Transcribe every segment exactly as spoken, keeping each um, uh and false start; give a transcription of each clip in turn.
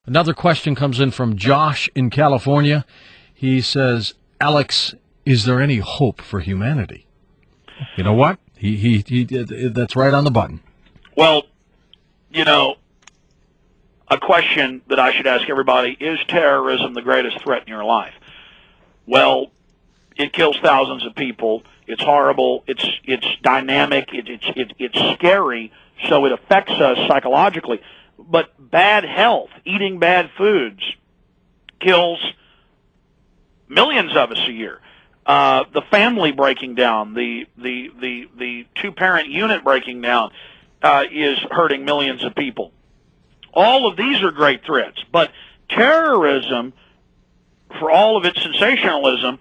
Another question comes in from Josh in California. He says, Alex, is there any hope for humanity? You know what? He, he, he that's right on the button. Well, you know, a question that I should ask everybody, is terrorism the greatest threat in your life? Well, it kills thousands of people. It's horrible. It's it's dynamic. It, it's it, it's scary, so it affects us psychologically. But bad health, eating bad foods, kills millions of us a year. Uh, the family breaking down, the the the, the two-parent unit breaking down uh, is hurting millions of people. All of these are great threats, but terrorism, for all of its sensationalism,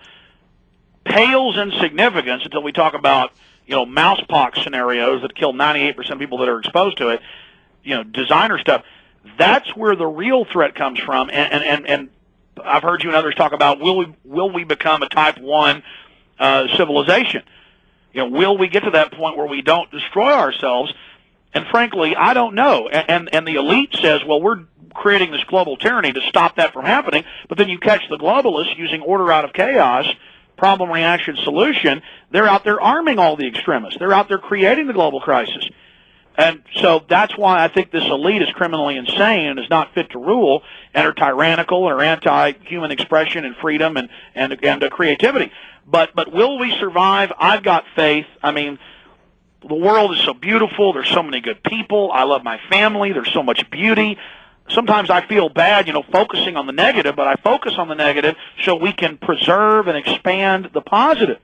pales in significance until we talk about, you know, mousepox scenarios that kill ninety-eight percent of people that are exposed to it, you know, designer stuff. That's where the real threat comes from, and and, and, and I've heard you and others talk about, will we will we become a type one uh, civilization? You know, will we get to that point where we don't destroy ourselves? And frankly, I don't know. And, and, and the elite says, well, we're creating this global tyranny to stop that from happening. But then you catch the globalists using order out of chaos, problem, reaction, solution. They're out there arming all the extremists. They're out there creating the global crisis. And so that's why I think this elite is criminally insane and is not fit to rule and are tyrannical or anti-human expression and freedom and, and, and uh, creativity. But, but will we survive? I've got faith. I mean, the world is so beautiful. There's so many good people. I love my family. There's so much beauty. Sometimes I feel bad, you know, focusing on the negative, but I focus on the negative so we can preserve and expand the positive.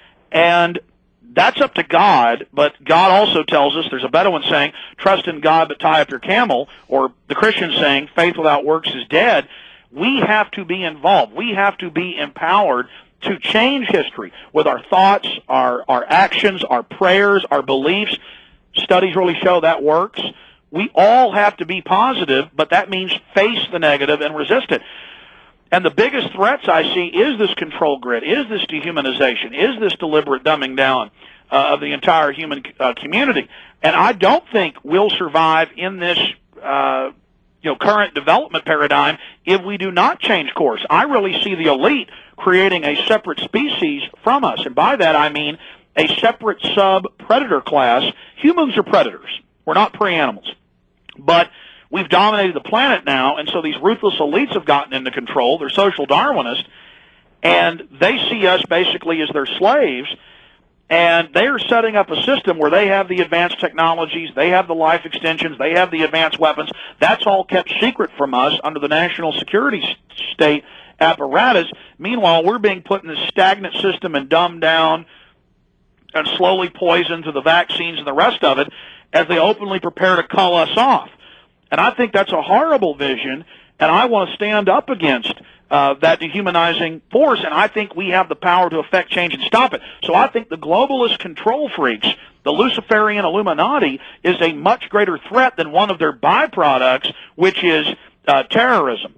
And that's up to God, but God also tells us, there's a Bedouin saying, trust in God but tie up your camel, or the Christian saying, faith without works is dead. We have to be involved. We have to be empowered to change history with our thoughts, our, our actions, our prayers, our beliefs. Studies really show that works. We all have to be positive, but that means face the negative and resist it. And the biggest threats I see is this control grid, is this dehumanization, is this deliberate dumbing down uh, of the entire human uh, community. And I don't think we'll survive in this uh, you know, current development paradigm if we do not change course. I really see the elite creating a separate species from us. And by that I mean a separate sub-predator class. Humans are predators. We're not prey animals. But we've dominated the planet now, and so these ruthless elites have gotten into control. They're social Darwinists, and they see us basically as their slaves, and they are setting up a system where they have the advanced technologies, they have the life extensions, they have the advanced weapons. That's all kept secret from us under the national security state apparatus. Meanwhile, we're being put in this stagnant system and dumbed down and slowly poisoned through the vaccines and the rest of it as they openly prepare to cull us off. And I think that's a horrible vision, and I want to stand up against uh, that dehumanizing force, and I think we have the power to affect change and stop it. So I think the globalist control freaks, the Luciferian Illuminati, is a much greater threat than one of their byproducts, which is uh, terrorism.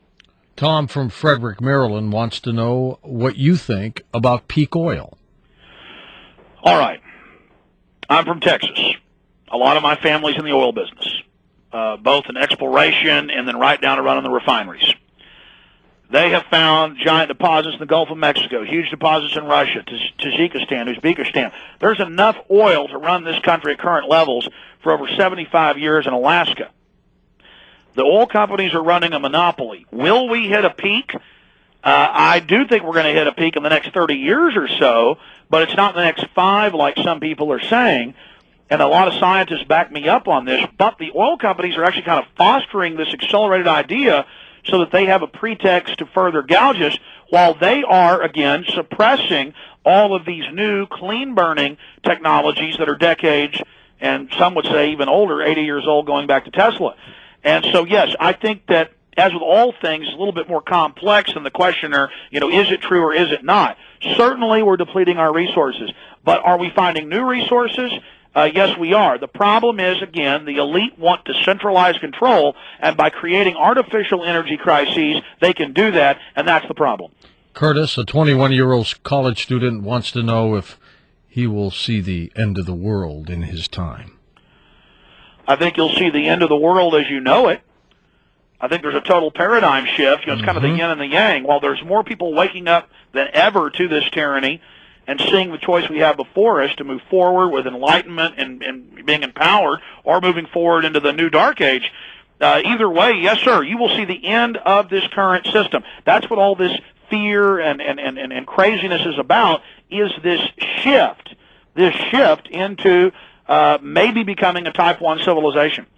Tom from Frederick, Maryland, wants to know what you think about peak oil. All right. I'm from Texas. A lot of my family's in the oil business. Uh, both in exploration and then right down to running the refineries. They have found giant deposits in the Gulf of Mexico, huge deposits in Russia, Tajikistan, Uzbekistan. There's enough oil to run this country at current levels for over seventy-five years in Alaska. The oil companies are running a monopoly. Will we hit a peak? Uh, I do think we're going to hit a peak in the next thirty years or so, but it's not in the next five like some people are saying. And a lot of scientists back me up on this, but the oil companies are actually kind of fostering this accelerated idea so that they have a pretext to further gouge us, while they are, again, suppressing all of these new clean-burning technologies that are decades, and some would say even older, eighty years old, going back to Tesla. And so, yes, I think that, as with all things, it's a little bit more complex than the questioner, you know, is it true or is it not? Certainly we're depleting our resources, but are we finding new resources? Uh, yes, we are. The problem is, again, the elite want to centralize control, and by creating artificial energy crises, they can do that, and that's the problem. Curtis, a twenty-one-year-old college student, wants to know if he will see the end of the world in his time. I think you'll see the end of the world as you know it. I think there's a total paradigm shift. You know, it's kind of the yin and the yang. While there's more people waking up than ever to this tyranny and seeing the choice we have before us to move forward with enlightenment and, and being empowered, or moving forward into the new dark age, uh, either way, yes, sir, you will see the end of this current system. That's what all this fear and, and, and, and craziness is about, is this shift, this shift into uh, maybe becoming a type one civilization.